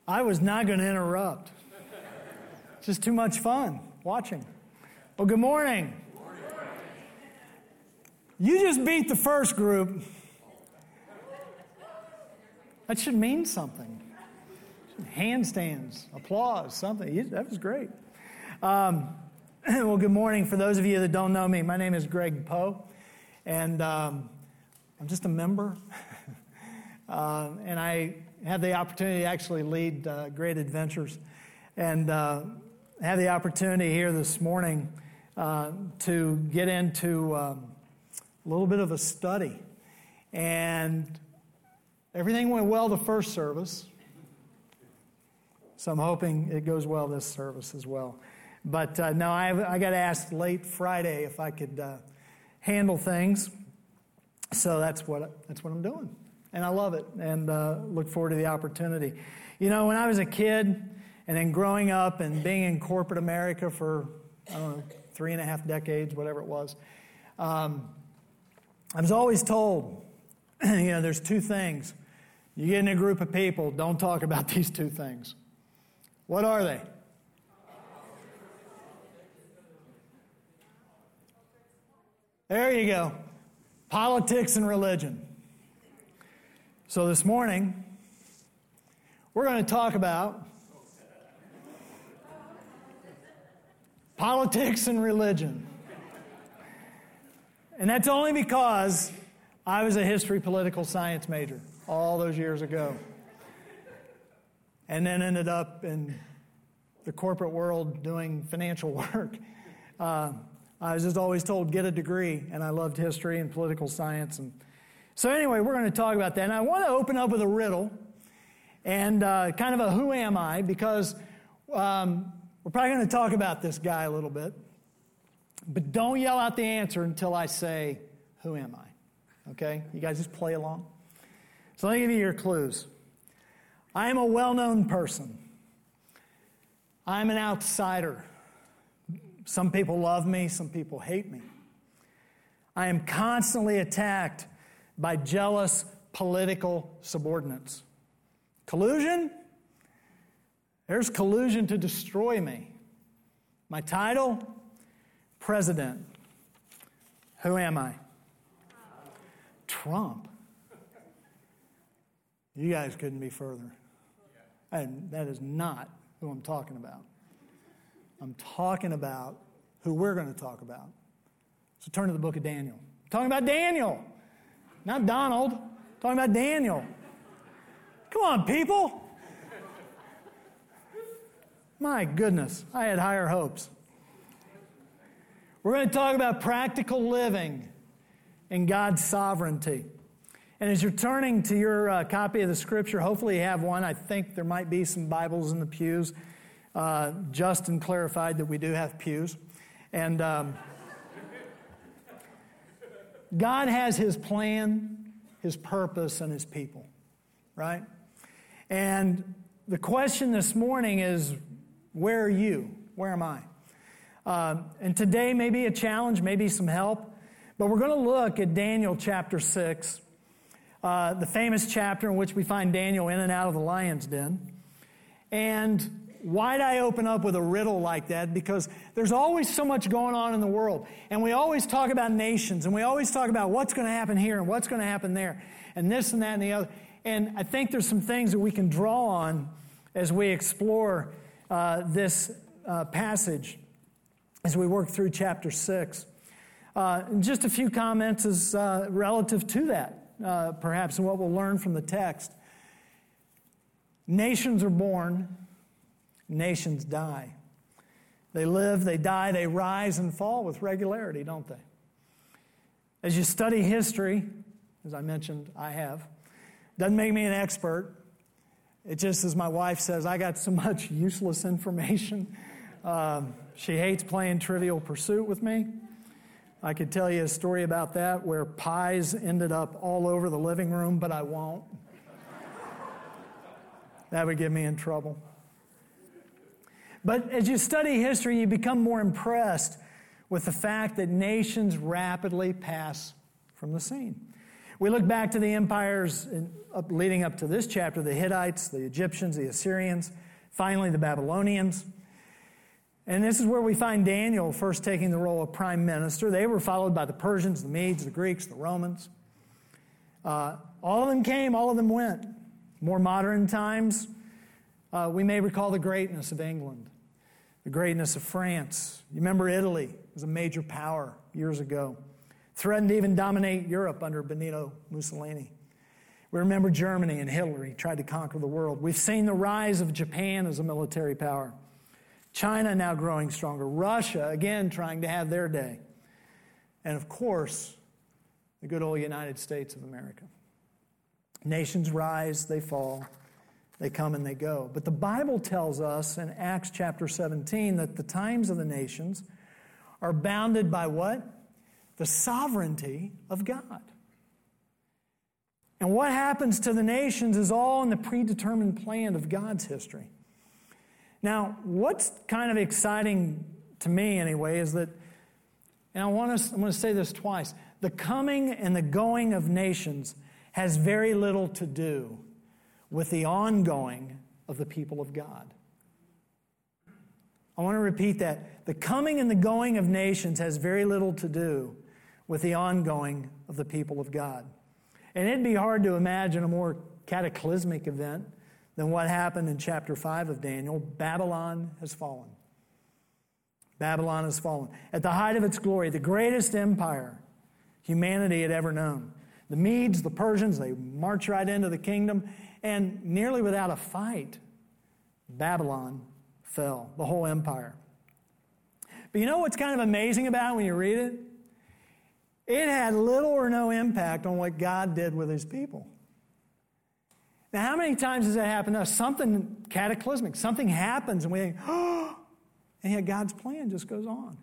I was not going to interrupt. It's just too much fun watching. Well, good morning. Good morning. You just beat the first group. That should mean something. Handstands, applause, something. That was great. Well, good morning. For those of you that don't know me, my name is Greg Poe, and I'm just a member. And I have the opportunity to actually lead Great Adventures, and have the opportunity here this morning to get into a little bit of a study. And everything went well the first service, so I'm hoping it goes well this service as well. But no, I got asked late Friday if I could handle things, so that's what I'm doing. And I love it, and look forward to the opportunity. You know, when I was a kid, and then growing up and being in corporate America for, 3.5 decades, whatever it was, I was always told, there's two things. You get in a group of people, don't talk about these two things. What are they? There you go. Politics and religion. So this morning, we're going to talk about politics and religion. And that's only because I was a history political science major all those years ago. And then ended up in the corporate world doing financial work. I was just always told, get a degree, and I loved history and political science. And so anyway, we're going to talk about that. And I want to open up with a riddle and kind of a who am I, because we're probably going to talk about this guy a little bit. But don't yell out the answer until I say, who am I? Okay? You guys just play along. So let me give you your clues. I am a well-known person. I'm an outsider. Some people love me, some people hate me. I am constantly attacked by jealous political subordinates. Collusion? There's collusion to destroy me. My title? President. Who am I? Trump. You guys couldn't be further. And that is not who I'm talking about. I'm talking about who we're going to talk about. So turn to the book of Daniel. I'm talking about Daniel, not Donald. I'm talking about Daniel. Come on, people. My goodness, I had higher hopes. We're going to talk about practical living and God's sovereignty. And as you're turning to your copy of the Scripture, hopefully you have one. I think there might be some Bibles in the pews. Justin clarified that we do have pews. And God has His plan, His purpose, and His people, right? And the question this morning is, where are you? Where am I? And today may be a challenge, maybe some help, but we're going to look at Daniel chapter 6, the famous chapter in which we find Daniel in and out of the lion's den. And why'd I open up with a riddle like that? Because there's always so much going on in the world. And we always talk about nations, and we always talk about what's going to happen here and what's going to happen there, and this and that and the other. And I think there's some things that we can draw on as we explore this passage, as we work through chapter 6. And just a few comments as relative to that, perhaps, and what we'll learn from the text. Nations are born. Nations die. They live, they die, they rise and fall with regularity, don't they? As you study history, as I mentioned, I have, doesn't make me an expert. It just, as my wife says, I got so much useless information. She hates playing Trivial Pursuit with me. I could tell you a story about that where pies ended up all over the living room, but I won't. That would get me in trouble. But as you study history, you become more impressed with the fact that nations rapidly pass from the scene. We look back to the empires leading up to this chapter, the Hittites, the Egyptians, the Assyrians, finally the Babylonians. And this is where we find Daniel first taking the role of prime minister. They were followed by the Persians, the Medes, the Greeks, the Romans. All of them came, all of them went. More modern times, we may recall the greatness of England, the greatness of France. You remember Italy was a major power years ago. Threatened to even dominate Europe under Benito Mussolini. We remember Germany and Hitler. He tried to conquer the world. We've seen the rise of Japan as a military power. China now growing stronger. Russia, again, trying to have their day. And of course, the good old United States of America. Nations rise, they fall, they come and they go. But the Bible tells us in Acts chapter 17 that the times of the nations are bounded by what? The sovereignty of God. And what happens to the nations is all in the predetermined plan of God's history. Now, what's kind of exciting to me anyway is that, and I'm going to say this twice, the coming and the going of nations has very little to do with the ongoing of the people of God. I want to repeat that. The coming and the going of nations has very little to do with the ongoing of the people of God. And it'd be hard to imagine a more cataclysmic event than what happened in chapter 5 of Daniel. Babylon has fallen. Babylon has fallen. At the height of its glory, the greatest empire humanity had ever known. The Medes, the Persians, they march right into the kingdom, and nearly without a fight, Babylon fell, the whole empire. But you know what's kind of amazing about it when you read it? It had little or no impact on what God did with his people. Now, how many times does that happen to us? Something cataclysmic, something happens, and we think, oh, and yet God's plan just goes on.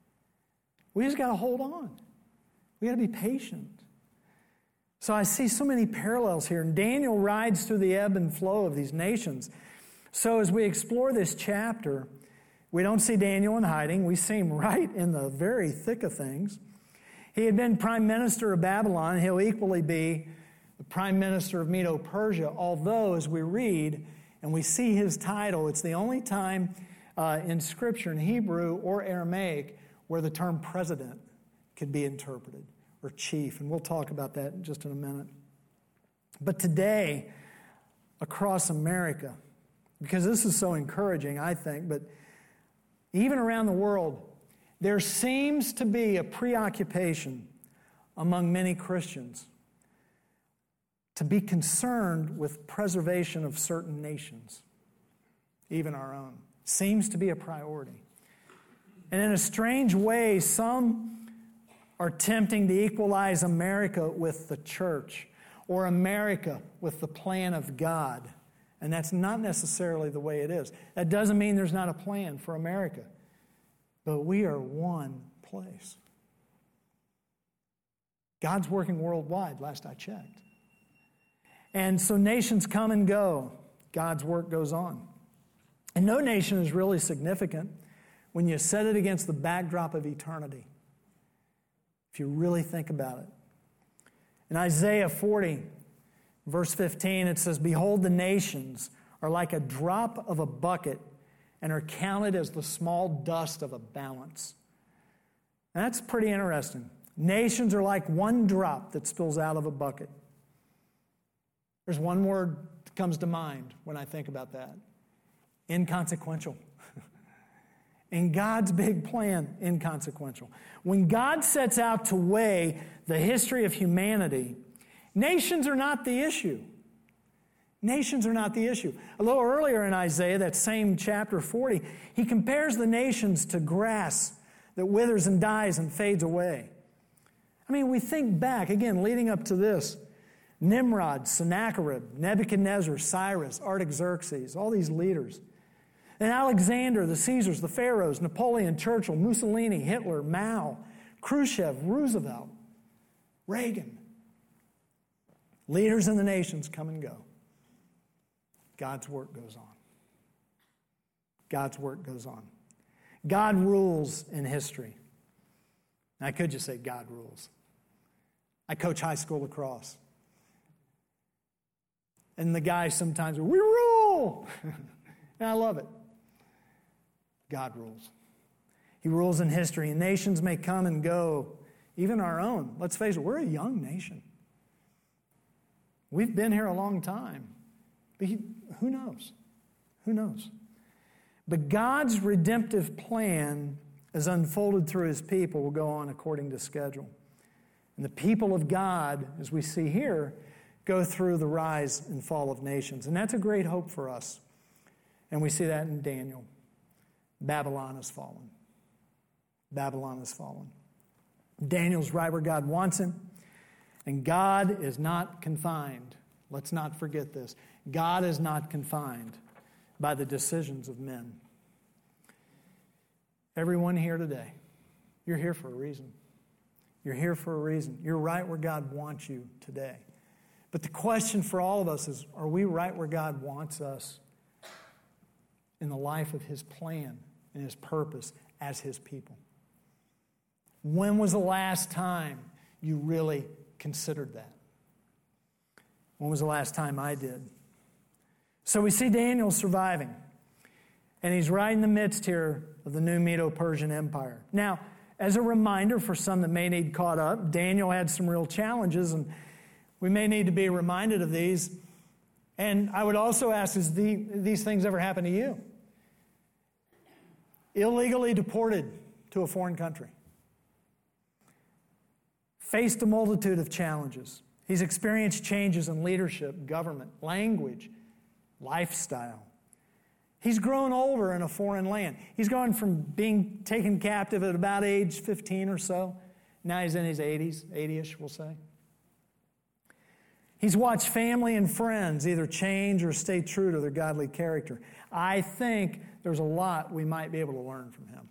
We just got to hold on. We got to be patient. So I see so many parallels here. And Daniel rides through the ebb and flow of these nations. So as we explore this chapter, we don't see Daniel in hiding. We see him right in the very thick of things. He had been prime minister of Babylon. He'll equally be the prime minister of Medo-Persia, although as we read and we see his title, it's the only time in Scripture in Hebrew or Aramaic where the term president could be interpreted, or chief, and we'll talk about that just in a minute. But today, across America, because this is so encouraging, I think, but even around the world, there seems to be a preoccupation among many Christians to be concerned with preservation of certain nations, even our own. Seems to be a priority. And in a strange way, some are attempting to equalize America with the church, or America with the plan of God. And that's not necessarily the way it is. That doesn't mean there's not a plan for America. But we are one place. God's working worldwide, last I checked. And so nations come and go. God's work goes on. And no nation is really significant when you set it against the backdrop of eternity, if you really think about it. In Isaiah 40, verse 15, it says, "Behold, the nations are like a drop of a bucket and are counted as the small dust of a balance." And that's pretty interesting. Nations are like one drop that spills out of a bucket. There's one word that comes to mind when I think about that. Inconsequential. In God's big plan, inconsequential. When God sets out to weigh the history of humanity, nations are not the issue. Nations are not the issue. A little earlier in Isaiah, that same chapter 40, he compares the nations to grass that withers and dies and fades away. I mean, we think back, again, leading up to this, Nimrod, Sennacherib, Nebuchadnezzar, Cyrus, Artaxerxes, all these leaders. And Alexander, the Caesars, the Pharaohs, Napoleon, Churchill, Mussolini, Hitler, Mao, Khrushchev, Roosevelt, Reagan. Leaders in the nations come and go. God's work goes on. God's work goes on. God rules in history. I could just say God rules. I coach high school lacrosse. And the guys sometimes, we rule! And I love it. God rules. He rules in history, and nations may come and go, even our own. Let's face it, we're a young nation. We've been here a long time. But who knows? Who knows? But God's redemptive plan, as unfolded through His people, will go on according to schedule. And the people of God, as we see here, go through the rise and fall of nations. And that's a great hope for us. And we see that in Daniel. Babylon has fallen. Babylon has fallen. Daniel's right where God wants him. And God is not confined. Let's not forget this. God is not confined by the decisions of men. Everyone here today, you're here for a reason. You're here for a reason. You're right where God wants you today. But the question for all of us is, are we right where God wants us in the life of His plan and His purpose as His people? When was the last time you really considered that? When was the last time I did? So we see Daniel surviving. And he's right in the midst here of the new Medo-Persian Empire. Now, as a reminder for some that may need caught up, Daniel had some real challenges, and we may need to be reminded of these. And I would also ask, has these things ever happened to you? Illegally deported to a foreign country. Faced a multitude of challenges. He's experienced changes in leadership, government, language, lifestyle. He's grown older in a foreign land. He's gone from being taken captive at about age 15 or so. Now he's in his 80s, 80-ish, we'll say. He's watched family and friends either change or stay true to their godly character. I think there's a lot we might be able to learn from him.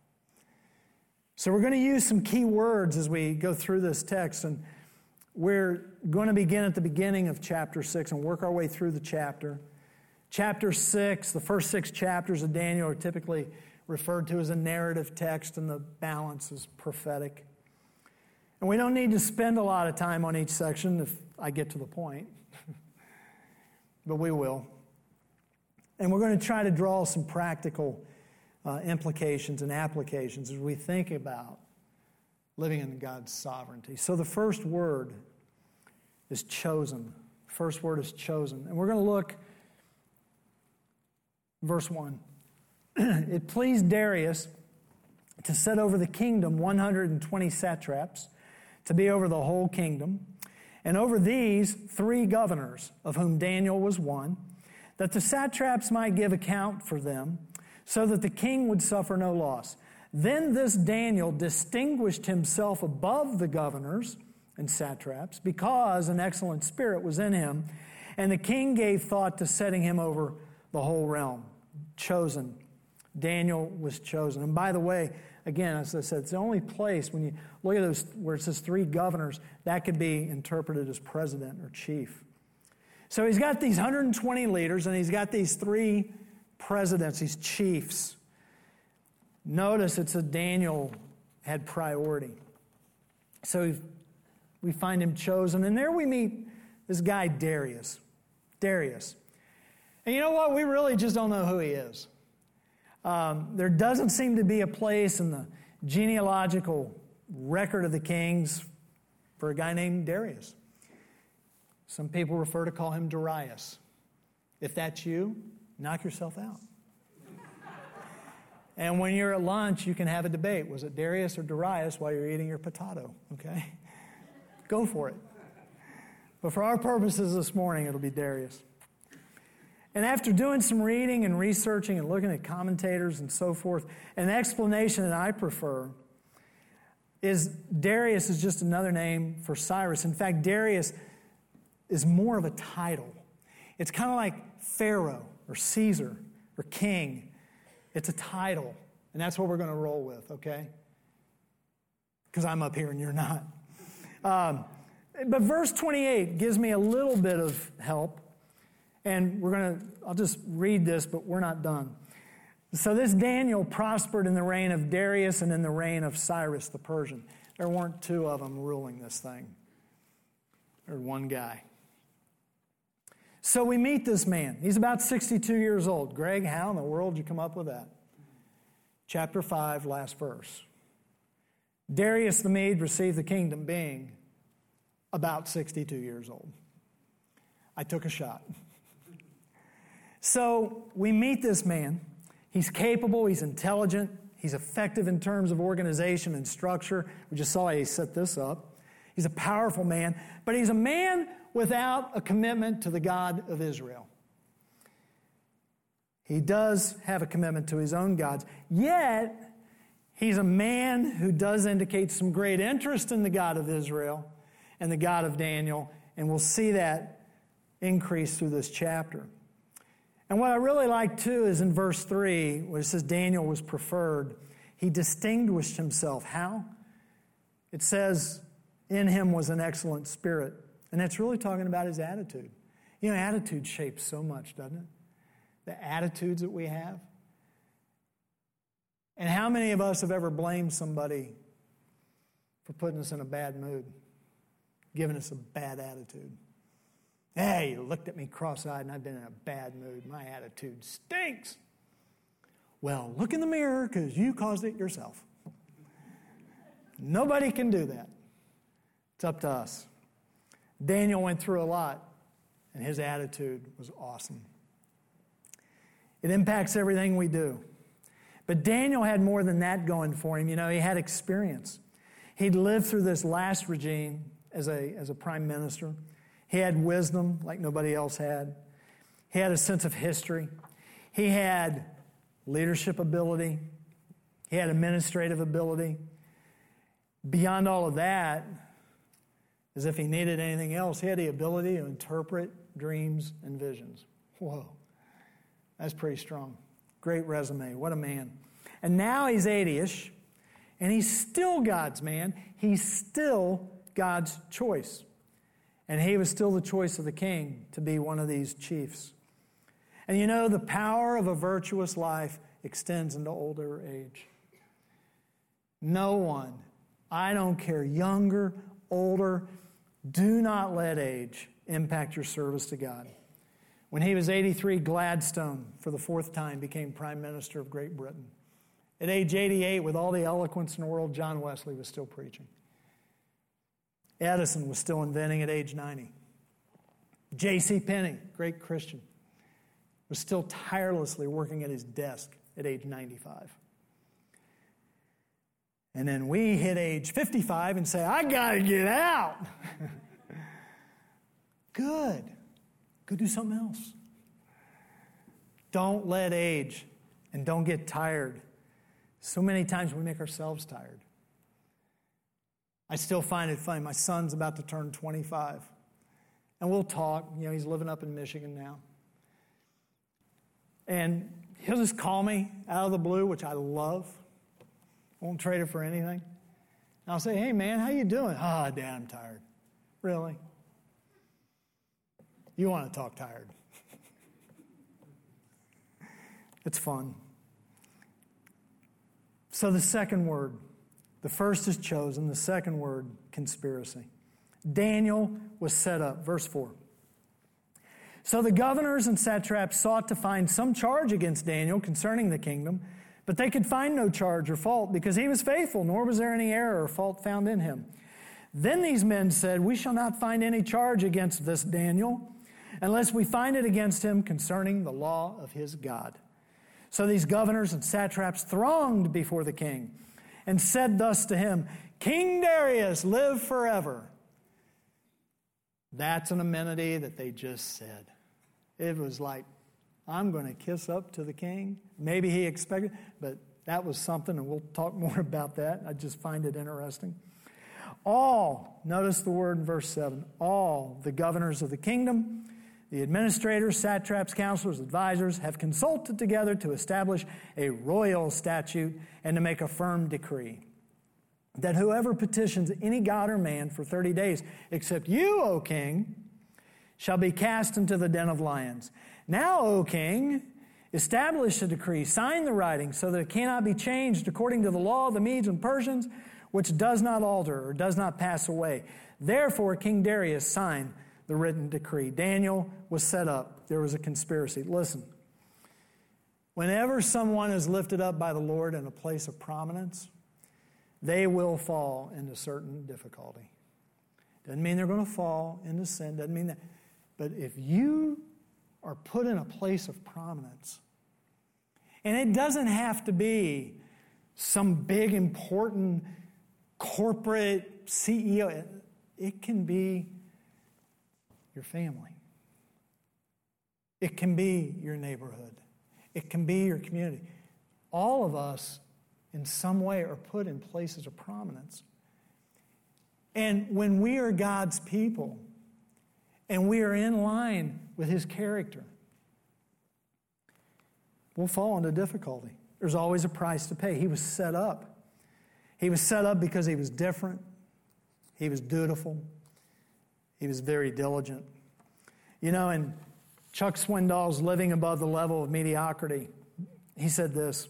So we're going to use some key words as we go through this text, and we're going to begin at the beginning of chapter 6 and work our way through the chapter. Chapter 6, the first 6 chapters of Daniel are typically referred to as a narrative text, and the balance is prophetic. And we don't need to spend a lot of time on each section if I get to the point, but we will. And we're going to try to draw some practical implications and applications as we think about living in God's sovereignty. So the first word is chosen. First word is chosen. And we're going to look, verse 1. It pleased Darius to set over the kingdom 120 satraps, to be over the whole kingdom, and over these 3 governors, of whom Daniel was one, that the satraps might give account for them, so that the king would suffer no loss. Then this Daniel distinguished himself above the governors and satraps, because an excellent spirit was in him, and the king gave thought to setting him over the whole realm. Chosen. Daniel was chosen. And by the way, again, as I said, it's the only place when you look at those where it says 3 governors, that could be interpreted as president or chief. So he's got these 120 leaders, and he's got these 3 presidents, these chiefs. Notice it's a Daniel had priority. So we find him chosen. And there we meet this guy, Darius. Darius. And you know what? We really just don't know who he is. There doesn't seem to be a place in the genealogical record of the kings for a guy named Darius. Some people refer to call him Darius. If that's you, knock yourself out. And when you're at lunch, you can have a debate. Was it Darius or Darius while you're eating your potato? Okay? Go for it. But for our purposes this morning, it'll be Darius. And after doing some reading and researching and looking at commentators and so forth, an explanation that I prefer is Darius is just another name for Cyrus. In fact, Darius is more of a title. It's kind of like Pharaoh or Caesar or king. It's a title, and that's what we're going to roll with, okay? Because I'm up here and you're not. But verse 28 gives me a little bit of help, and I'll just read this, but we're not done. So this Daniel prospered in the reign of Darius and in the reign of Cyrus the Persian. There weren't 2 of them ruling this thing. or one guy. So we meet this man. He's about 62 years old. Greg, how in the world did you come up with that? Chapter 5, last verse. Darius the Mede received the kingdom being about 62 years old. I took a shot. So we meet this man. He's capable, he's intelligent, he's effective in terms of organization and structure. We just saw he set this up. He's a powerful man, but he's a man without a commitment to the God of Israel. He does have a commitment to his own gods, yet he's a man who does indicate some great interest in the God of Israel and the God of Daniel, and we'll see that increase through this chapter. And what I really like, too, is in verse 3, where it says Daniel was preferred. He distinguished himself. How? It says, in him was an excellent spirit. And it's really talking about his attitude. You know, attitude shapes so much, doesn't it? The attitudes that we have. And how many of us have ever blamed somebody for putting us in a bad mood, giving us a bad attitude? Hey, you looked at me cross-eyed and I've been in a bad mood. My attitude stinks. Well, look in the mirror because you caused it yourself. Nobody can do that. It's up to us. Daniel went through a lot, and his attitude was awesome. It impacts everything we do. But Daniel had more than that going for him. You know, he had experience. He'd lived through this last regime as a prime minister. He had wisdom like nobody else had. He had a sense of history. He had leadership ability. He had administrative ability. Beyond all of that, as if he needed anything else, he had the ability to interpret dreams and visions. Whoa, that's pretty strong. Great resume. What a man. And now he's 80-ish, and he's still God's man. He's still God's choice. And he was still the choice of the king to be one of these chiefs. And you know, the power of a virtuous life extends into older age. No one, I don't care, younger, older, do not let age impact your service to God. When he was 83, Gladstone, for the fourth time, became Prime Minister of Great Britain. At age 88, with all the eloquence in the world, John Wesley was still preaching. Edison was still inventing at age 90. J.C. Penney, great Christian, was still tirelessly working at his desk at age 95. And then we hit age 55 and say, I got to get out. Good. Go do something else. Don't let age and don't get tired. So many times we make ourselves tired. I still find it funny. My son's about to turn 25. And we'll talk. You know, he's living up in Michigan now. And he'll just call me out of the blue, which I love. Won't trade it for anything. And I'll say, hey, man, how you doing? Dad, I'm tired. Really? You want to talk tired. It's fun. So the second word, the first is chosen, the second word, conspiracy. Daniel was set up. Verse 4. So the governors and satraps sought to find some charge against Daniel concerning the kingdom, but they could find no charge or fault because he was faithful, nor was there any error or fault found in him. Then these men said, we shall not find any charge against this Daniel unless we find it against him concerning the law of his God. So these governors and satraps thronged before the king and said thus to him, King Darius, live forever. That's an amenity that they just said. It was like, I'm going to kiss up to the king. Maybe he expected, but that was something, and we'll talk more about that. I just find it interesting. All, notice the word in verse 7, all the governors of the kingdom, the administrators, satraps, counselors, advisors have consulted together to establish a royal statute and to make a firm decree that whoever petitions any god or man for 30 days, except you, O king, shall be cast into the den of lions. Now, O king, establish a decree, sign the writing so that it cannot be changed according to the law of the Medes and Persians, which does not alter or does not pass away. Therefore, King Darius signed the written decree. Daniel was set up. There was a conspiracy. Listen, whenever someone is lifted up by the Lord in a place of prominence, they will fall into certain difficulty. Doesn't mean they're going to fall into sin. Doesn't mean that. But if you are put in a place of prominence, and it doesn't have to be some big, important corporate CEO. It can be your family. It can be your neighborhood. It can be your community. All of us, in some way, are put in places of prominence. And when we are God's people, and we are in line with His character, we'll fall into difficulty. There's always a price to pay. He was set up. He was set up because he was different. He was dutiful. He was very diligent. You know, in Chuck Swindoll's Living Above the Level of Mediocrity, he said this: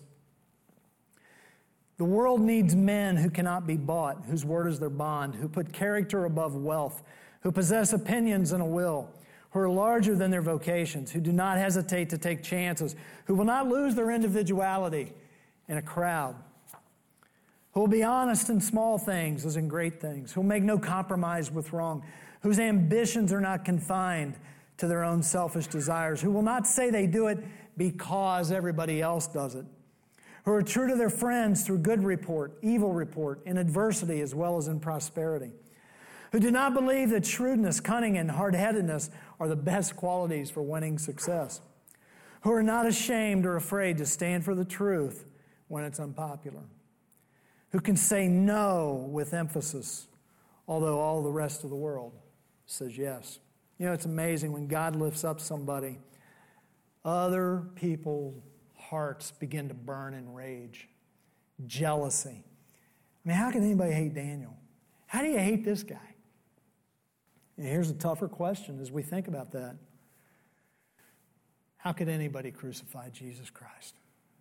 "The world needs men who cannot be bought, whose word is their bond, who put character above wealth, who possess opinions and a will, who are larger than their vocations, who do not hesitate to take chances, who will not lose their individuality in a crowd, who will be honest in small things as in great things, who will make no compromise with wrong, whose ambitions are not confined to their own selfish desires, who will not say they do it because everybody else does it, who are true to their friends through good report, evil report, in adversity as well as in prosperity, who do not believe that shrewdness, cunning, and hard-headedness are the best qualities for winning success, who are not ashamed or afraid to stand for the truth when it's unpopular, who can say no with emphasis, although all the rest of the world says yes." You know, it's amazing when God lifts up somebody, other people's hearts begin to burn in rage, jealousy. I mean, how can anybody hate Daniel? How do you hate this guy? And here's a tougher question as we think about that. How could anybody crucify Jesus Christ?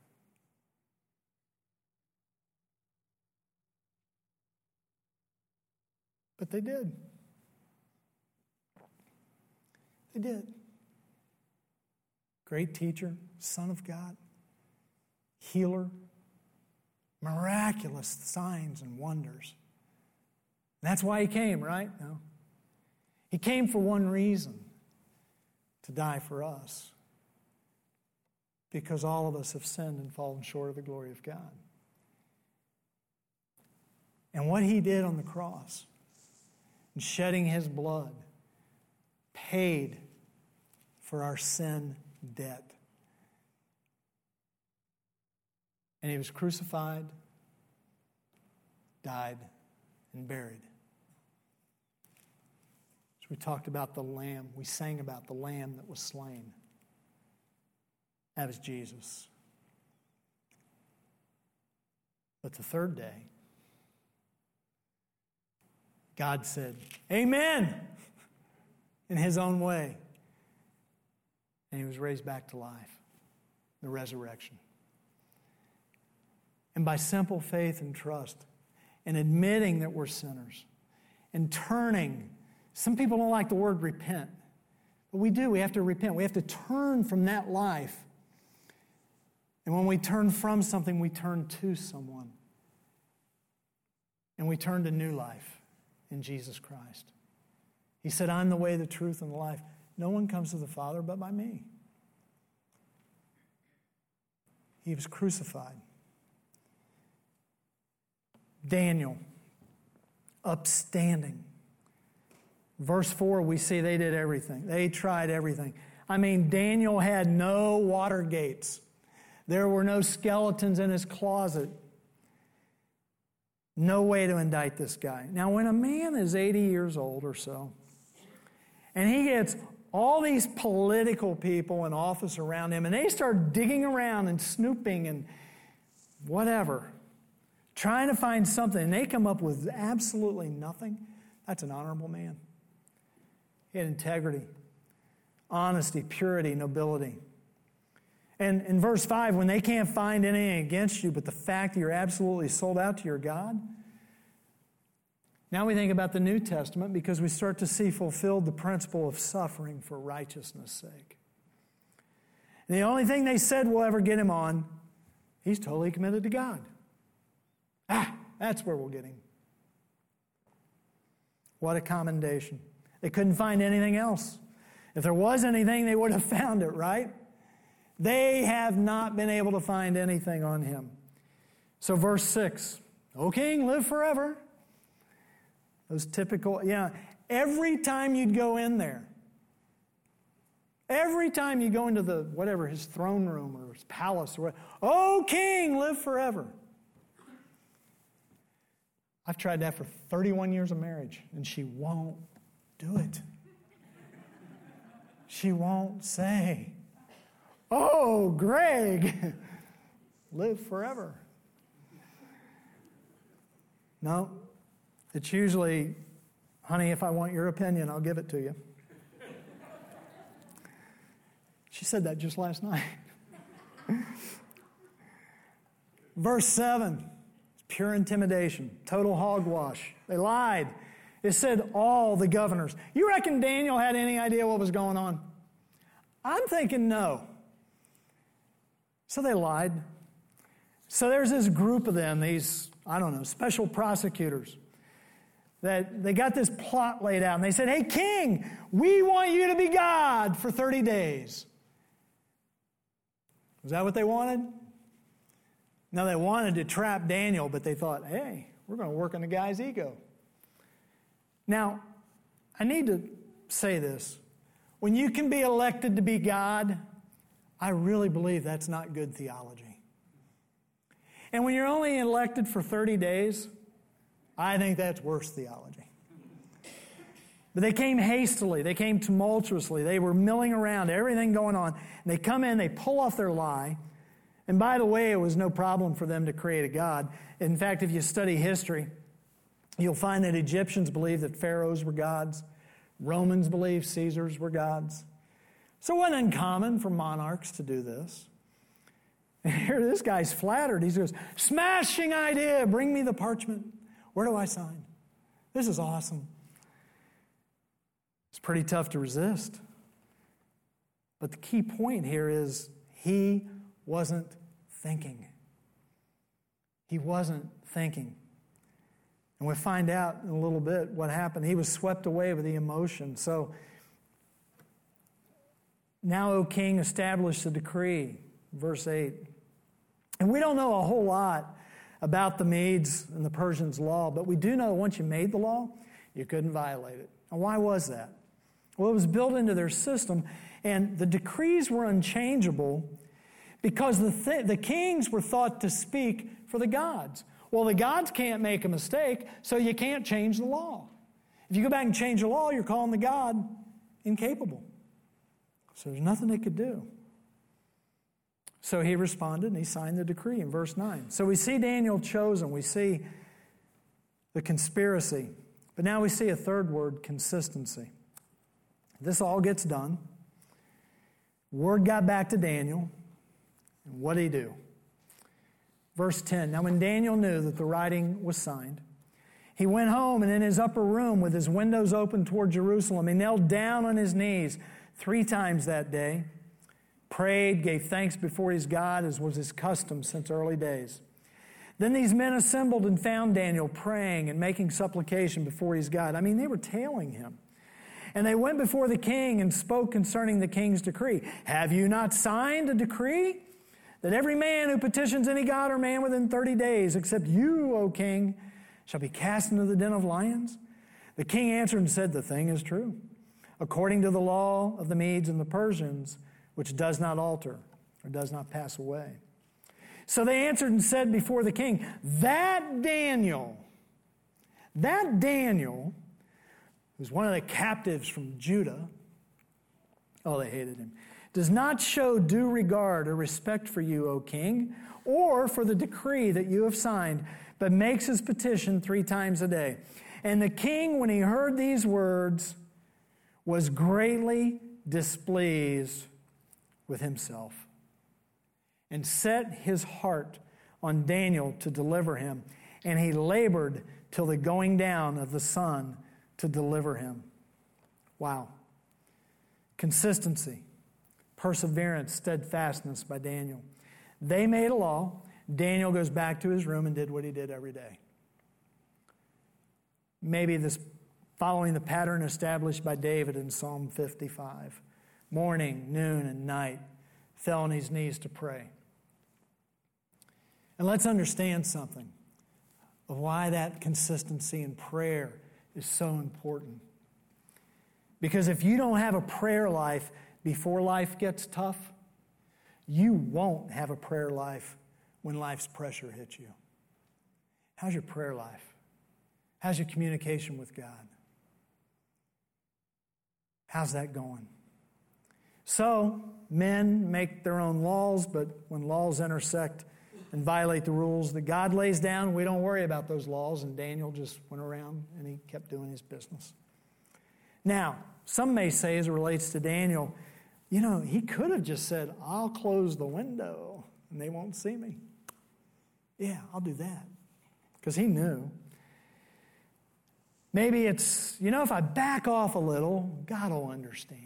But they did. They did. Great teacher, Son of God, healer, miraculous signs and wonders. And that's why he came, right? No. He came for one reason, to die for us. Because all of us have sinned and fallen short of the glory of God. And what he did on the cross, and shedding his blood, paid for our sin debt. And he was crucified, died, and buried. So we talked about the Lamb. We sang about the Lamb that was slain. That was Jesus. But the third day, God said, "Amen," in his own way. And he was raised back to life, the resurrection. And by simple faith and trust, and admitting that we're sinners, and turning, some people don't like the word repent, but we do. We have to repent. We have to turn from that life. And when we turn from something, we turn to someone. And we turn to new life in Jesus Christ. He said, "I'm the way, the truth, and the life. No one comes to the Father but by me." He was crucified. Daniel, upstanding. Verse 4, we see they did everything. They tried everything. I mean, Daniel had no water gates. There were no skeletons in his closet. No way to indict this guy. Now, when a man is 80 years old or so, and he gets all these political people in office around him, and they start digging around and snooping and whatever, trying to find something, and they come up with absolutely nothing, that's an honorable man. He had integrity, honesty, purity, nobility. And in verse 5, when they can't find anything against you but the fact that you're absolutely sold out to your God, Now we think about the New Testament because we start to see fulfilled the principle of suffering for righteousness' sake. And the only thing they said will ever get him on, he's totally committed to God. That's where we'll get him. What a commendation. They couldn't find anything else. If there was anything, they would have found it, right? They have not been able to find anything on him. So verse 6, O king, live forever. Those typical, every time you'd go in there, every time you go into his throne room or his palace, or O king, live forever. I've tried that for 31 years of marriage, and she won't do it. She won't say, Oh, Greg, live forever. No, it's usually, honey, if I want your opinion, I'll give it to you. She said that just last night. Verse 7, pure intimidation, total hogwash. They lied. It said all the governors. You reckon Daniel had any idea what was going on? I'm thinking no. So they lied. So there's this group of them, these, special prosecutors, that they got this plot laid out. And they said, hey, king, we want you to be God for 30 days. Was that what they wanted? No, they wanted to trap Daniel, but they thought, hey, we're going to work on the guy's ego. Now, I need to say this. When you can be elected to be God, I really believe that's not good theology. And when you're only elected for 30 days, I think that's worse theology. But they came hastily. They came tumultuously. They were milling around, everything going on. And they come in, they pull off their lie. And by the way, it was no problem for them to create a god. In fact, if you study history, you'll find that Egyptians believed that pharaohs were gods. Romans believed Caesars were gods. So it wasn't uncommon for monarchs to do this. And here this guy's flattered. He goes, smashing idea, bring me the parchment. Where do I sign? This is awesome. It's pretty tough to resist. But the key point here is he wasn't thinking. He wasn't thinking. And we'll find out in a little bit what happened. He was swept away with the emotion. So, now, O king, establish the decree, verse 8. And we don't know a whole lot about the Medes and the Persians' law, but we do know once you made the law, you couldn't violate it. And why was that? Well, it was built into their system, and the decrees were unchangeable because the kings were thought to speak for the gods. Well, the gods can't make a mistake, so you can't change the law. If you go back and change the law, you're calling the God incapable. So there's nothing they could do. So he responded and he signed the decree in verse 9. So we see Daniel chosen. We see the conspiracy. But now we see a third word, consistency. This all gets done. Word got back to Daniel. And what did he do? Verse 10. Now when Daniel knew that the writing was signed, he went home, and in his upper room with his windows open toward Jerusalem, he knelt down on his knees 3 times that day, prayed, gave thanks before his God, as was his custom since early days. Then these men assembled and found Daniel praying and making supplication before his God. I mean, they were tailing him. And they went before the king and spoke concerning the king's decree. Have you not signed a decree that every man who petitions any god or man within 30 days, except you, O king, shall be cast into the den of lions? The king answered and said, the thing is true, according to the law of the Medes and the Persians, which does not alter or does not pass away. So they answered and said before the king, that Daniel, who's one of the captives from Judah, they hated him, does not show due regard or respect for you, O king, or for the decree that you have signed, but makes his petition 3 times a day. And the king, when he heard these words, was greatly displeased with himself and set his heart on Daniel to deliver him. and he labored till the going down of the sun to deliver him. Wow. Consistency, perseverance, steadfastness by Daniel. They made a law. Daniel goes back to his room and did what he did every day. Maybe this following the pattern established by David in Psalm 55. Morning, noon, and night, fell on his knees to pray. And let's understand something of why that consistency in prayer is so important. Because if you don't have a prayer life before life gets tough, you won't have a prayer life when life's pressure hits you. How's your prayer life? How's your communication with God? How's that going? So, men make their own laws, but when laws intersect and violate the rules that God lays down, we don't worry about those laws, and Daniel just went around and he kept doing his business. Now, some may say as it relates to Daniel, he could have just said, I'll close the window and they won't see me. Yeah, I'll do that. Because he knew. Maybe it's, if I back off a little, God will understand.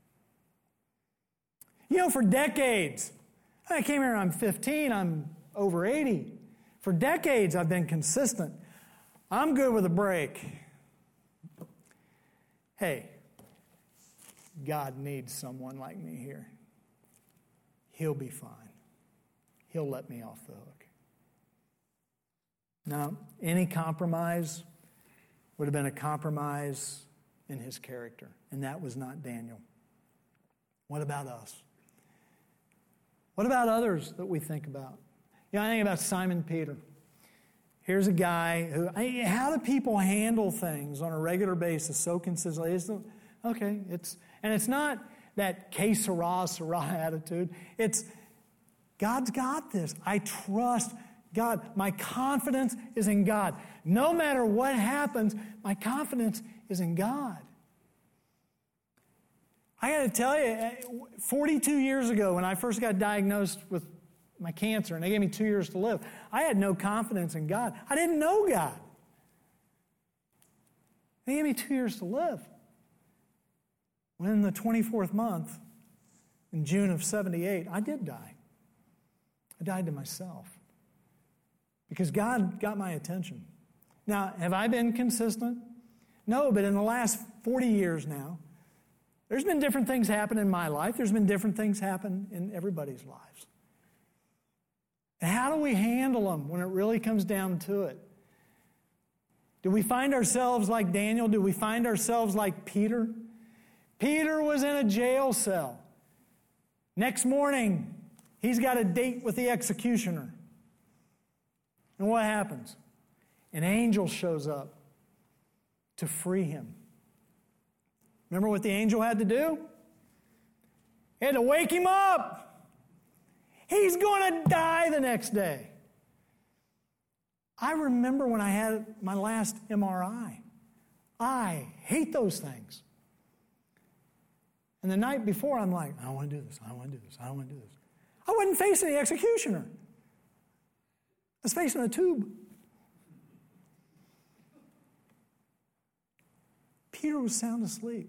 For decades, I came here, I'm 15, I'm over 80. For decades, I've been consistent. I'm good with a break. Hey, God needs someone like me here. He'll be fine. He'll let me off the hook. Now, any compromise would have been a compromise in his character, and that was not Daniel. What about us? What about others that we think about? I think about Simon Peter. Here's a guy who, how do people handle things on a regular basis so consistently? It's not that que sera, sera attitude. It's, God's got this. I trust God. My confidence is in God. No matter what happens, my confidence is in God. I got to tell you, 42 years ago when I first got diagnosed with my cancer and they gave me 2 years to live, I had no confidence in God. I didn't know God. They gave me 2 years to live. When in the 24th month, in June of 78, I did die. I died to myself. Because God got my attention. Now, have I been consistent? No, but in the last 40 years now, there's been different things happen in my life. There's been different things happen in everybody's lives. And how do we handle them when it really comes down to it? Do we find ourselves like Daniel? Do we find ourselves like Peter? Peter was in a jail cell. Next morning, he's got a date with the executioner. And what happens? An angel shows up to free him. Remember what the angel had to do? He had to wake him up. He's going to die the next day. I remember when I had my last MRI. I hate those things. And the night before, I'm like, I want to do this, I want to do this, I want to do this. I wasn't facing the executioner. I was facing a tube. Peter was sound asleep.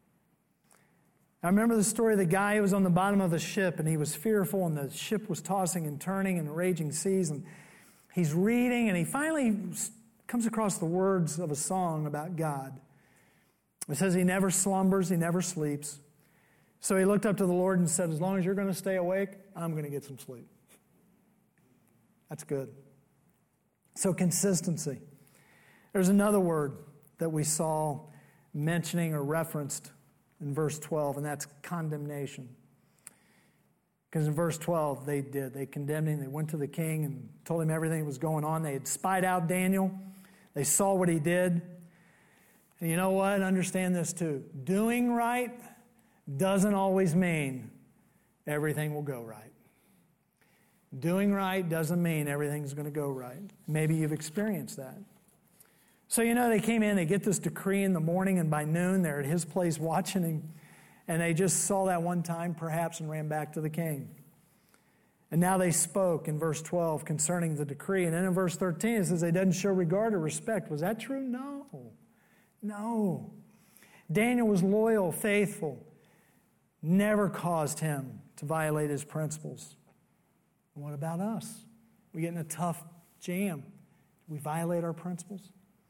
I remember the story of the guy who was on the bottom of the ship and he was fearful and the ship was tossing and turning in raging seas and he's reading and he finally comes across the words of a song about God. It says he never slumbers, he never sleeps. So he looked up to the Lord and said, as long as you're going to stay awake, I'm going to get some sleep. That's good. So consistency. There's another word that we saw mentioning or referenced in verse 12, and that's condemnation. Because in verse 12, they condemned him. They went to the king and told him everything that was going on. They had spied out Daniel. They saw what he did. And you know what? Understand this too. Doing right doesn't always mean everything will go right. Doing right doesn't mean everything's going to go right. Maybe you've experienced that. So, they came in, they get this decree in the morning, and by noon, they're at his place watching him. And they just saw that one time, perhaps, and ran back to the king. And now they spoke in verse 12 concerning the decree. And then in verse 13 it says they didn't show regard or respect. Was that true? No. No. Daniel was loyal, faithful, never caused him to violate his principles. And what about us? We get in a tough jam. Do we violate our principles?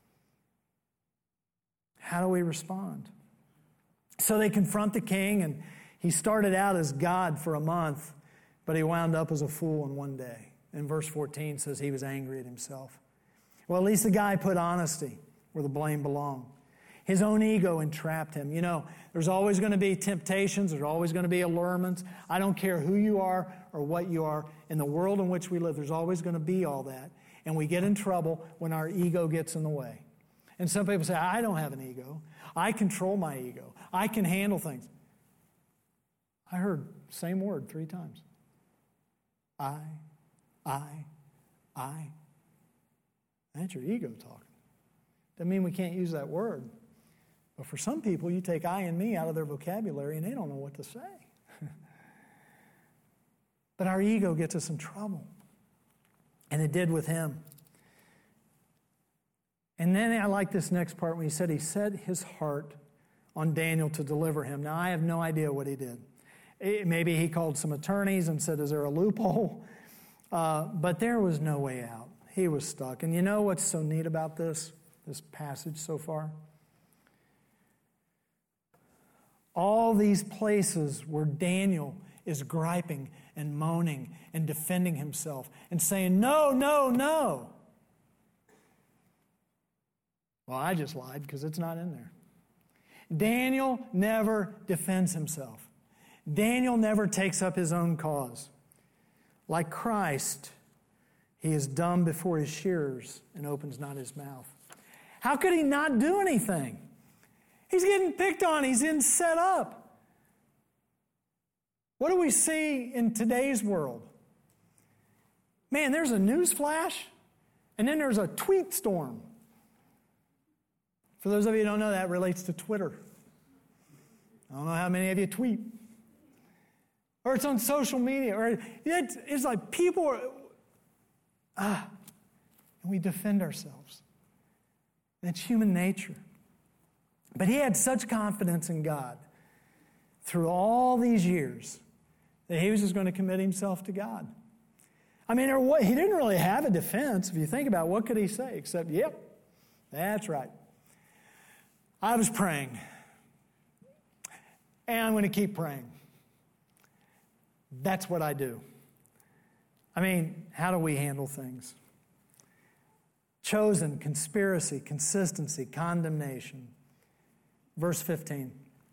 How do we respond? So they confront the king, and he started out as God for a month, but he wound up as a fool in one day. And verse 14 says he was angry at himself. Well, at least the guy put honesty where the blame belonged. His own ego entrapped him. You know, there's always going to be temptations. There's always going to be allurements. I don't care who you are or what you are. In the world in which we live, there's always going to be all that. And we get in trouble when our ego gets in the way. And some people say, I don't have an ego. I control my ego. I can handle things. I heard the same word 3 times. I. That's your ego talking. Doesn't mean we can't use that word. But for some people, you take I and me out of their vocabulary and they don't know what to say. But our ego gets us in trouble. And it did with him. And then I like this next part when he said his heart on Daniel to deliver him. Now, I have no idea what he did. Maybe he called some attorneys and said, is there a loophole? But there was no way out. He was stuck. And you know what's so neat about this passage so far? All these places where Daniel is griping and moaning and defending himself and saying, no, no, no. Well, I just lied because it's not in there. Daniel never defends himself. Daniel never takes up his own cause. Like Christ, he is dumb before his shearers and opens not his mouth. How could he not do anything? He's getting picked on. He's in set up. What do we see in today's world? Man, there's a news flash, and then there's a tweet storm. For those of you who don't know, that relates to Twitter. I don't know how many of you tweet. Or it's on social media. Or it's like people are... and we defend ourselves. And it's human nature. But he had such confidence in God through all these years that he was just going to commit himself to God. I mean, he didn't really have a defense. If you think about it, what could he say except, yep, that's right. I was praying. And I'm going to keep praying. That's what I do. I mean, how do we handle things? Chosen, conspiracy, consistency, condemnation. Verse 15.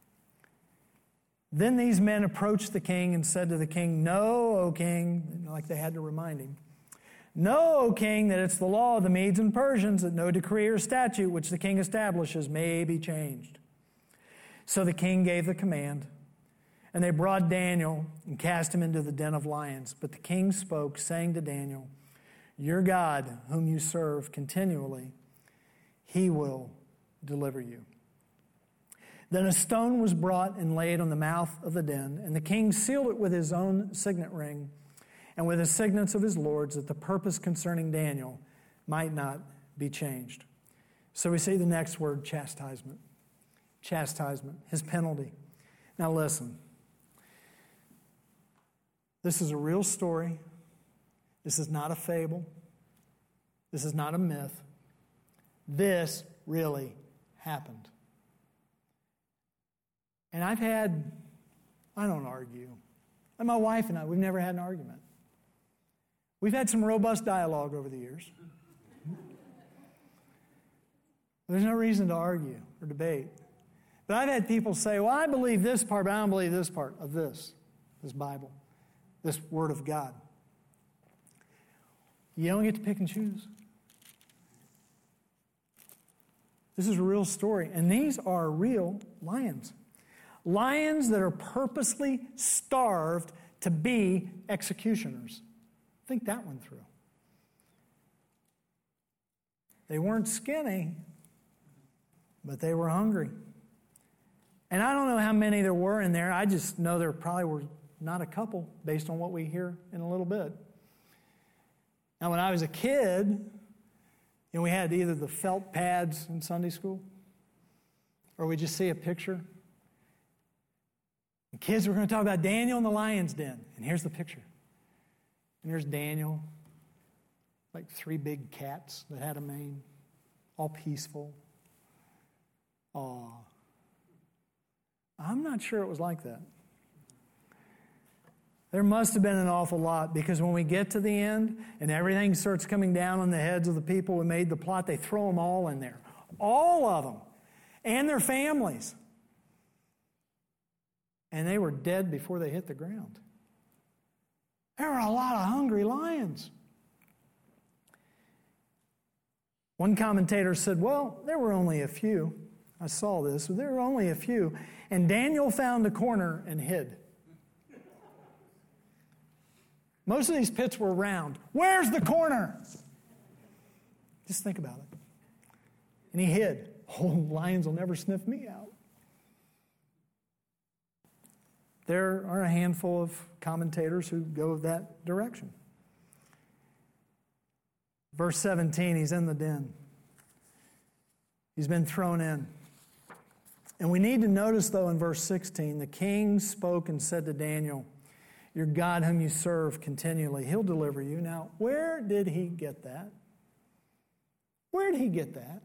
Then these men approached the king and said to the king, know, O king, like they had to remind him, know, O king, that it's the law of the Medes and Persians that no decree or statute which the king establishes may be changed. So the king gave the command, and they brought Daniel and cast him into the den of lions. But the king spoke, saying to Daniel, your God, whom you serve continually, he will deliver you. Then a stone was brought and laid on the mouth of the den, and the king sealed it with his own signet ring and with the signets of his lords, that the purpose concerning Daniel might not be changed. So we see the next word, chastisement. Chastisement, his penalty. Now listen. This is a real story. This is not a fable. This is not a myth. This really happened. And I don't argue. And my wife and I, we've never had an argument. We've had some robust dialogue over the years. There's no reason to argue or debate. But I've had people say, well, I believe this part, but I don't believe this part of this Bible, this Word of God. You don't get to pick and choose. This is a real story, and these are real lions. Lions that are purposely starved to be executioners. Think that one through. They weren't skinny, but they were hungry. And I don't know how many there were in there. I just know there probably were not a couple, based on what we hear in a little bit. Now, when I was a kid, we had either the felt pads in Sunday school, or we just see a picture. And kids, we're going to talk about Daniel in the lion's den. And here's the picture. And there's Daniel, like 3 big cats that had a mane, all peaceful. Aw. I'm not sure it was like that. There must have been an awful lot, because when we get to the end and everything starts coming down on the heads of the people who made the plot, they throw them all in there. All of them. And their families. And they were dead before they hit the ground. There were a lot of hungry lions. One commentator said, well, there were only a few. I saw this. There were only a few. And Daniel found a corner and hid. Most of these pits were round. Where's the corner? Just think about it. And he hid. Oh, lions will never sniff me out. There are a handful of commentators who go that direction. Verse 17, he's in the den. He's been thrown in. And we need to notice, though, in verse 16, the king spoke and said to Daniel, your God whom you serve continually, he'll deliver you. Now, where did he get that? Where did he get that?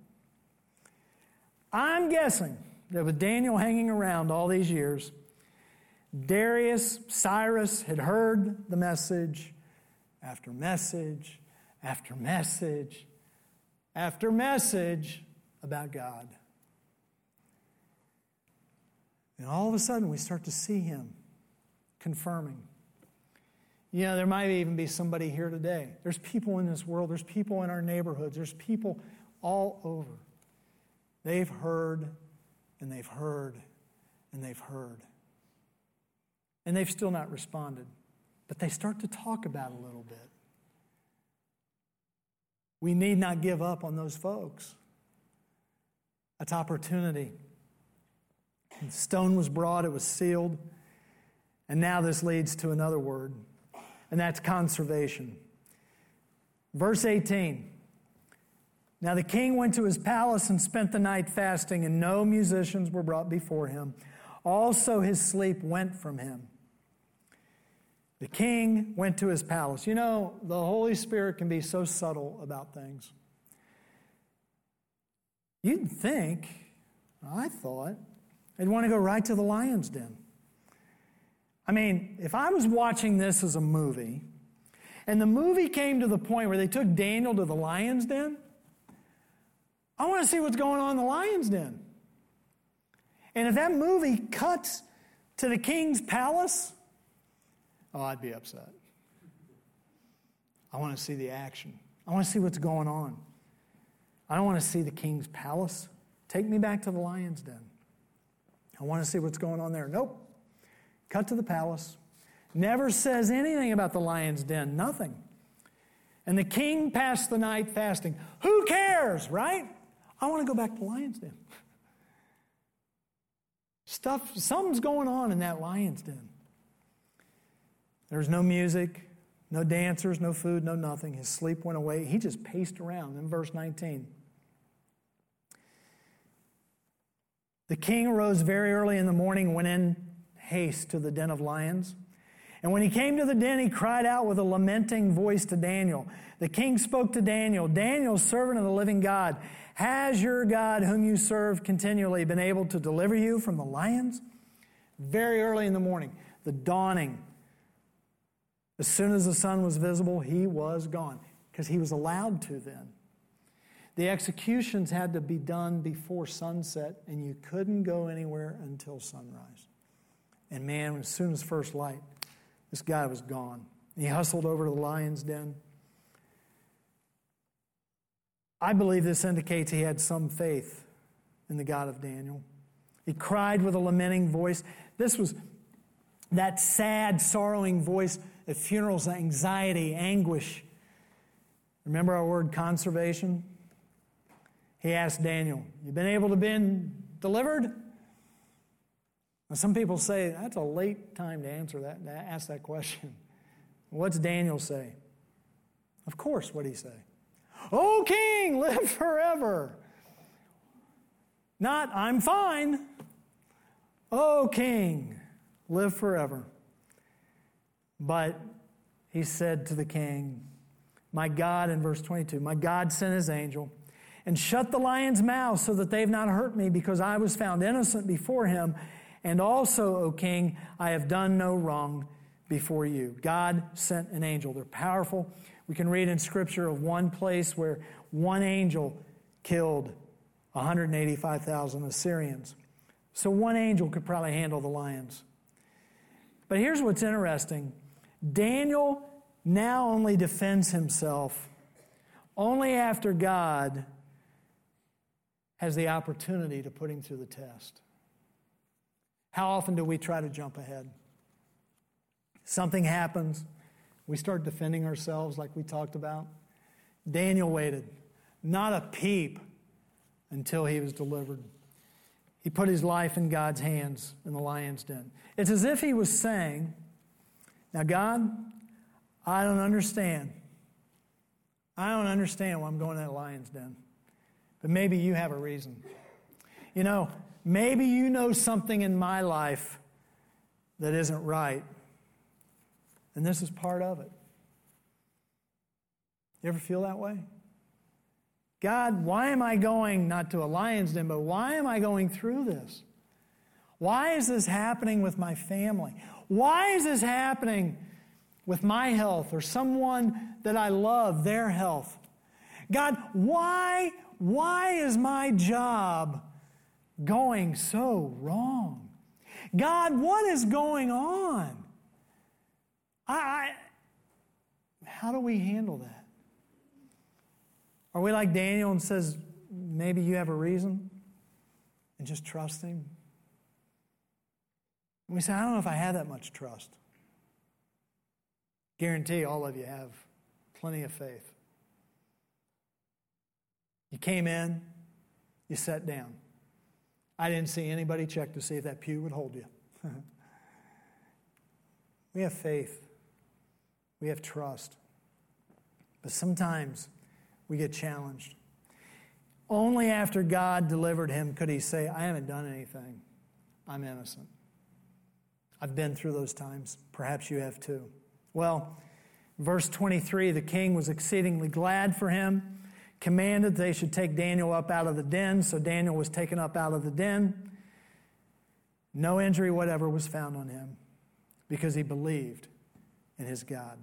I'm guessing that with Daniel hanging around all these years, Darius, Cyrus had heard the message after message after message after message about God. And all of a sudden we start to see him confirming. There might even be somebody here today. There's people in this world. There's people in our neighborhoods. There's people all over. They've heard, and they've heard, and they've heard. And they've still not responded. But they start to talk about it a little bit. We need not give up on those folks. That's opportunity. The stone was brought, it was sealed. And now this leads to another word, and that's conservation. Verse 18. Now the king went to his palace and spent the night fasting, and no musicians were brought before him. Also his sleep went from him. The king went to his palace. The Holy Spirit can be so subtle about things. You'd think, I thought, they'd want to go right to the lion's den. If I was watching this as a movie, and the movie came to the point where they took Daniel to the lion's den, I want to see what's going on in the lion's den. And if that movie cuts to the king's palace, I'd be upset. I want to see the action. I want to see what's going on. I don't want to see the king's palace. Take me back to the lion's den. I want to see what's going on there. Nope. Cut to the palace. Never says anything about the lion's den. Nothing. And the king passed the night fasting. Who cares, right? I want to go back to the lion's den. Something's going on in that lion's den. There's no music, no dancers, no food, no nothing. His sleep went away. He just paced around. In verse 19. The king arose very early in the morning and went in haste to the den of lions. And when he came to the den, he cried out with a lamenting voice to Daniel. The king spoke to Daniel, Daniel, servant of the living God, has your God, whom you serve continually, been able to deliver you from the lions? Very early in the morning, the dawning. As soon as the sun was visible, he was gone, because he was allowed to then. The executions had to be done before sunset, and you couldn't go anywhere until sunrise. And man, as soon as first light, this guy was gone. He hustled over to the lion's den. I believe this indicates he had some faith in the God of Daniel. He cried with a lamenting voice. This was that sad, sorrowing voice at funerals, anxiety, anguish. Remember our word conservation? He asked Daniel, you been able to be delivered? Now, some people say that's a late time to ask that question. What's Daniel say? Of course, what'd he say? "O king, live forever." Not, "I'm fine." "O king, live forever." But he said to the king, "My God," in verse 22, "my God sent his angel and shut the lion's mouth so that they've not hurt me, because I was found innocent before him. And also, O king, I have done no wrong before you." God sent an angel. They're powerful. We can read in Scripture of one place where one angel killed 185,000 Assyrians. So one angel could probably handle the lions. But here's what's interesting. Daniel now only defends himself only after God has the opportunity to put him through the test. How often do we try to jump ahead? Something happens. We start defending ourselves like we talked about. Daniel waited, not a peep, until he was delivered. He put his life in God's hands in the lion's den. It's as if he was saying, "Now, God, I don't understand. I don't understand why I'm going to that lion's den. But maybe you have a reason. You know, maybe you know something in my life that isn't right. And this is part of it." You ever feel that way? God, why am I going, not to a lion's den, but why am I going through this? Why is this happening with my family? Why is this happening with my health or someone that I love, their health? God, why is my job going so wrong? God, what is going on? How do we handle that? Are we like Daniel and says, maybe you have a reason, and just trust him? And we say, I don't know if I have that much trust. Guarantee all of you have plenty of faith. You came in, you sat down. I didn't see anybody check to see if that pew would hold you. We have faith. We have trust. But sometimes we get challenged. Only after God delivered him could he say, I haven't done anything. I'm innocent. I've been through those times. Perhaps you have too. Well, verse 23, the king was exceedingly glad for him, commanded they should take Daniel up out of the den. So Daniel was taken up out of the den. No injury whatever was found on him because he believed in his God.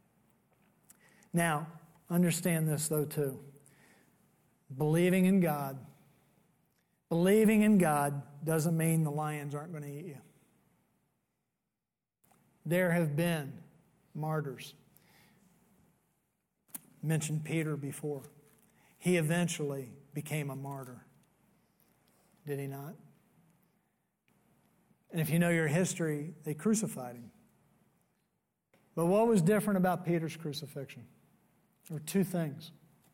Now, understand this though too. Believing in God doesn't mean the lions aren't going to eat you. There have been martyrs. I mentioned Peter before. He eventually became a martyr. Did he not? And if you know your history, they crucified him. But what was different about Peter's crucifixion? There were two things.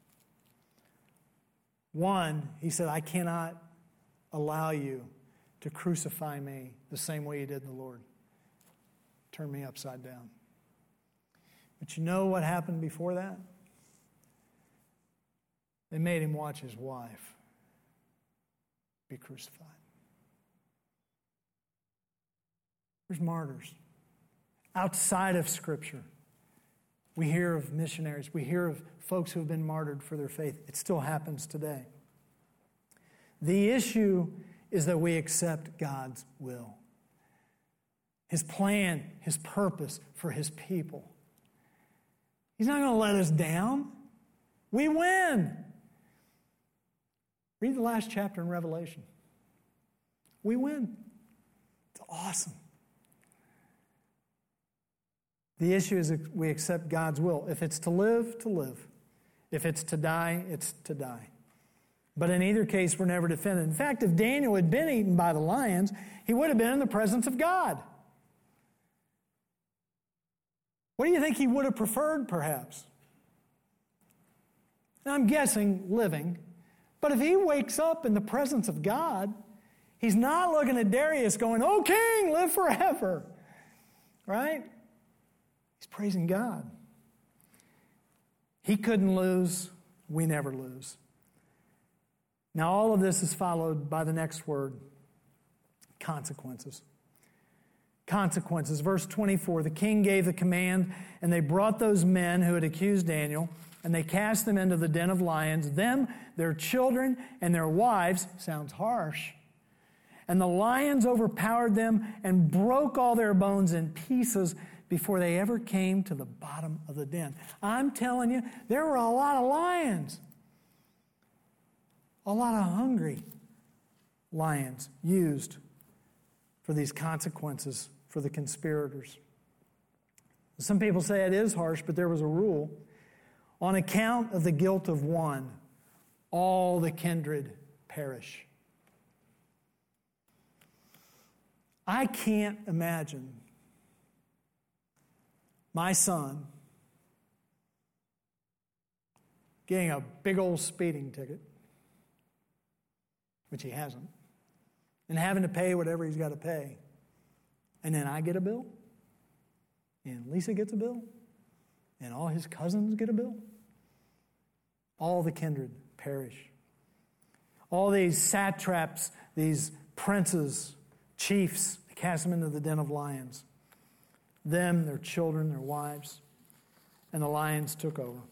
One, he said, I cannot allow you to crucify me the same way you did the Lord. Turn me upside down. But you know what happened before that? They made him watch his wife be crucified. There's martyrs. Outside of Scripture, we hear of missionaries. We hear of folks who have been martyred for their faith. It still happens today. The issue is that we accept God's will. His plan, His purpose for His people. He's not going to let us down. We win. Read the last chapter in Revelation. We win. It's awesome. The issue is that we accept God's will. If it's to live, to live. If it's to die, it's to die. But in either case, we're never defended. In fact, if Daniel had been eaten by the lions, he would have been in the presence of God. What do you think he would have preferred, perhaps? And I'm guessing living. But if he wakes up in the presence of God, He's not looking at Darius going, "Oh, king, live forever." Right? He's praising God. He couldn't lose. We never lose. Now, all of this is followed by the next word, consequences. Consequences. Verse 24, the king gave the command, and they brought those men who had accused Daniel, and they cast them into the den of lions, them, their children, and their wives. Sounds harsh. And the lions overpowered them and broke all their bones in pieces before they ever came to the bottom of the den. I'm telling you, there were a lot of lions. A lot of hungry lions used for these consequences for the conspirators. Some people say it is harsh, but there was a rule. On account of the guilt of one, all the kindred perish. I can't imagine my son getting a big old speeding ticket, which he hasn't, and having to pay whatever he's got to pay. And then I get a bill, and Lisa gets a bill, and all his cousins get a bill. All the kindred perish. All these satraps, these princes, chiefs, they cast them into the den of lions. Them, their children, their wives, and the lions took over.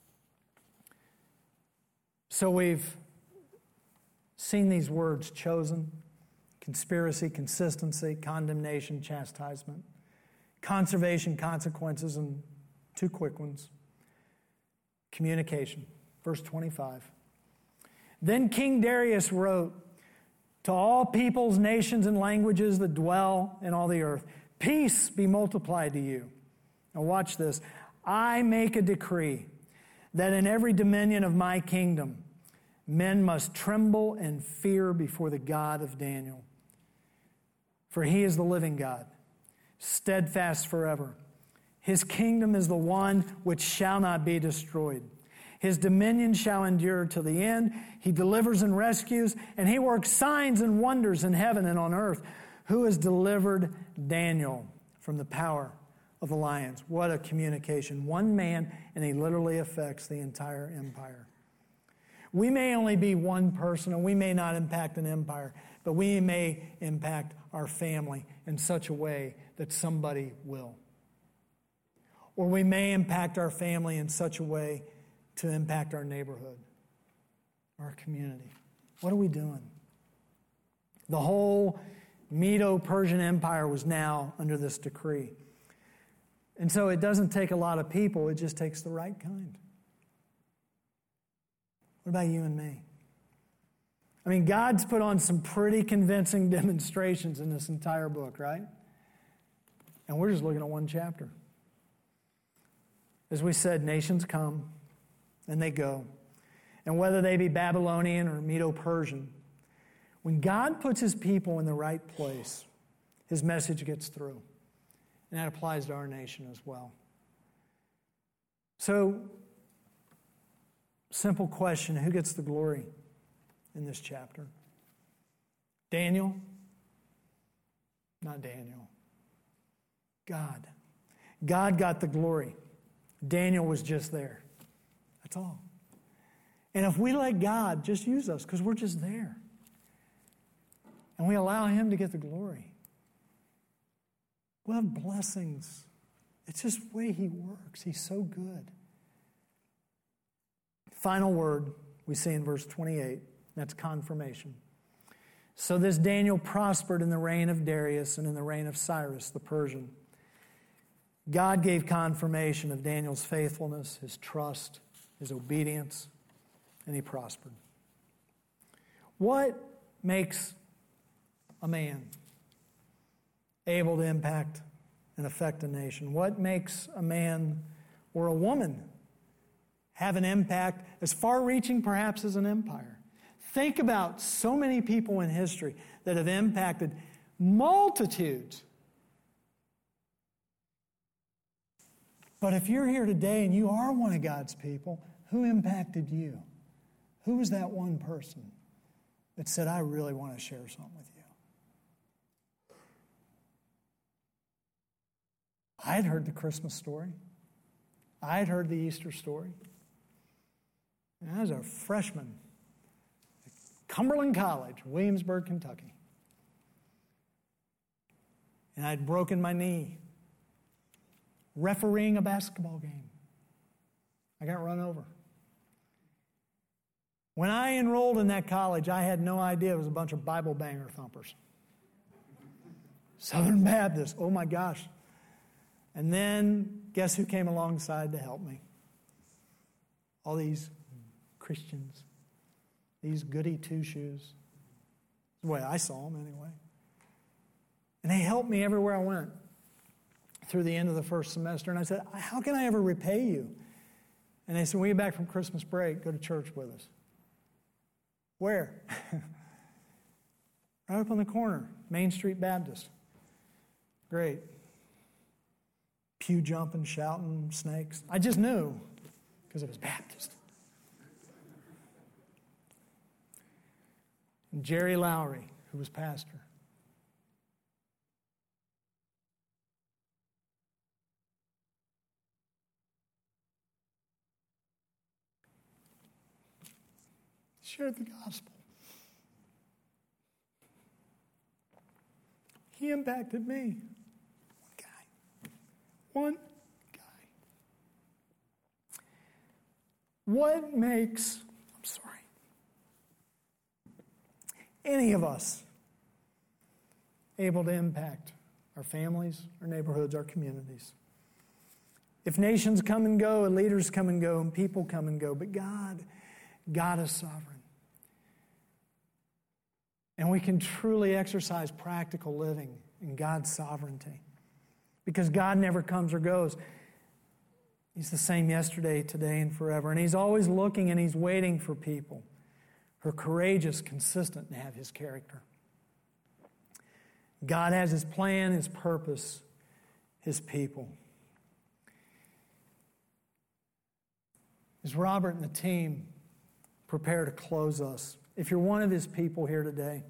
So we've seen these words: chosen, conspiracy, consistency, condemnation, chastisement, conservation, consequences, and two quick ones: communication. Verse 25. Then King Darius wrote to all peoples, nations, and languages that dwell in all the earth, peace be multiplied to you. Now watch this. I make a decree that in every dominion of my kingdom, men must tremble and fear before the God of Daniel. For he is the living God, steadfast forever. His kingdom is the one which shall not be destroyed. His dominion shall endure to the end. He delivers and rescues, and he works signs and wonders in heaven and on earth. Who has delivered Daniel from the power of the lions? What a communication. One man, and he literally affects the entire empire. We may only be one person, and we may not impact an empire, but we may impact our family in such a way that somebody will. Or we may impact our family in such a way to impact our neighborhood, our community. What are we doing? The whole Medo-Persian Empire was now under this decree. And so it doesn't take a lot of people, it just takes the right kind. What about you and me? I mean, God's put on some pretty convincing demonstrations in this entire book, right? And we're just looking at one chapter. As we said, nations come and they go. And whether they be Babylonian or Medo-Persian, when God puts his people in the right place, his message gets through. And that applies to our nation as well. So, simple question: who gets the glory in this chapter? Daniel? Not Daniel. God. God got the glory. Daniel was just there. That's all. And if we let God just use us, because we're just there, and we allow him to get the glory, we'll have blessings. It's just the way he works. He's so good. Final word we see in verse 28. That's confirmation. So this Daniel prospered in the reign of Darius and in the reign of Cyrus the Persian. God gave confirmation of Daniel's faithfulness, his trust, his obedience, and he prospered. What makes a man able to impact and affect a nation? What makes a man or a woman have an impact as far-reaching perhaps as an empire? Think about so many people in history that have impacted multitudes. But if you're here today and you are one of God's people, who impacted you? Who was that one person that said, I really want to share something with you? I had heard the Christmas story. I had heard the Easter story. And I was a freshman at Cumberland College, Williamsburg, Kentucky. And I'd broken my knee refereeing a basketball game. I got run over. When I enrolled in that college, I had no idea it was a bunch of Bible banger thumpers. Southern Baptist, oh my gosh. And then, guess who came alongside to help me? All these Christians, these goody two-shoes. That's the way I saw them anyway. And they helped me everywhere I went through the end of the first semester. And I said, how can I ever repay you? And they said, when you get back from Christmas break, go to church with us. Where? Right up on the corner, Main Street Baptist. Great. Pew jumping, shouting, snakes. I just knew because it was Baptist. And Jerry Lowry, who was pastor. Shared the gospel. He impacted me. One guy. What makes, any of us able to impact our families, our neighborhoods, our communities? If nations come and go, and leaders come and go, and people come and go, but God is sovereign. And we can truly exercise practical living in God's sovereignty. Because God never comes or goes. He's the same yesterday, today, and forever. And He's always looking and He's waiting for people who are courageous, consistent, and have His character. God has His plan, His purpose, His people. As Robert and the team prepare to close us, if you're one of His people here today,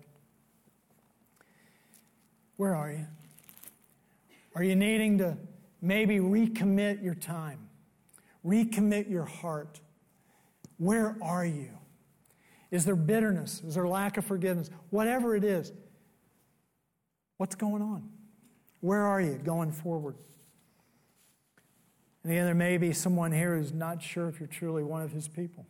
where are you? Are you needing to maybe recommit your time? Recommit your heart? Where are you? Is there bitterness? Is there lack of forgiveness? Whatever it is, what's going on? Where are you going forward? And again, there may be someone here who's not sure if you're truly one of His people.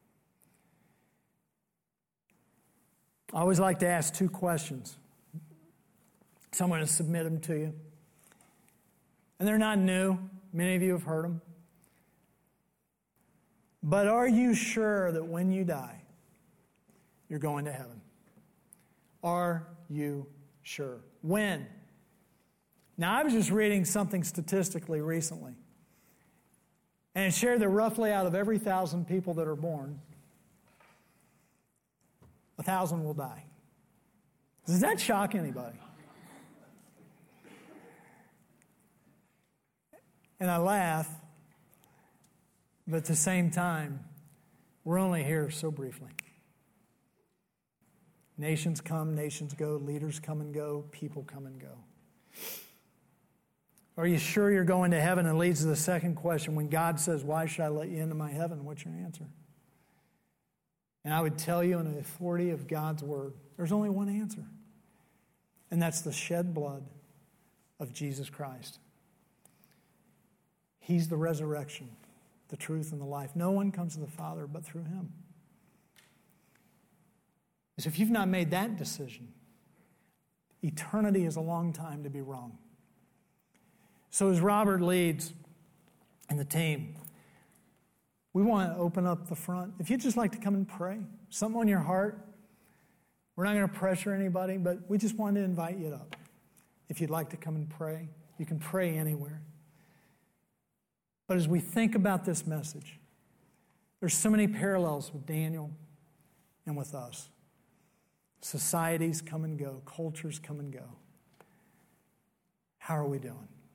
I always like to ask two questions. Someone to submit them to you. And they're not new. Many of you have heard them. But are you sure that when you die, you're going to heaven? Are you sure? When? Now, I was just reading something statistically recently. And it shared that roughly out of every 1,000 people that are born, 1,000 will die. Does that shock anybody? And I laugh, but at the same time, we're only here so briefly. Nations come, nations go, leaders come and go, people come and go. Are you sure you're going to heaven? And leads to the second question. When God says, why should I let you into my heaven? What's your answer? And I would tell you in the authority of God's word, there's only one answer. And that's the shed blood of Jesus Christ. He's the resurrection, the truth, and the life. No one comes to the Father but through Him. So if you've not made that decision, eternity is a long time to be wrong. So as Robert leads and the team, we want to open up the front. If you'd just like to come and pray, something on your heart, we're not going to pressure anybody, but we just wanted to invite you up. If you'd like to come and pray, you can pray anywhere. But as we think about this message, there's so many parallels with Daniel and with us. Societies come and go. Cultures come and go. How are we doing?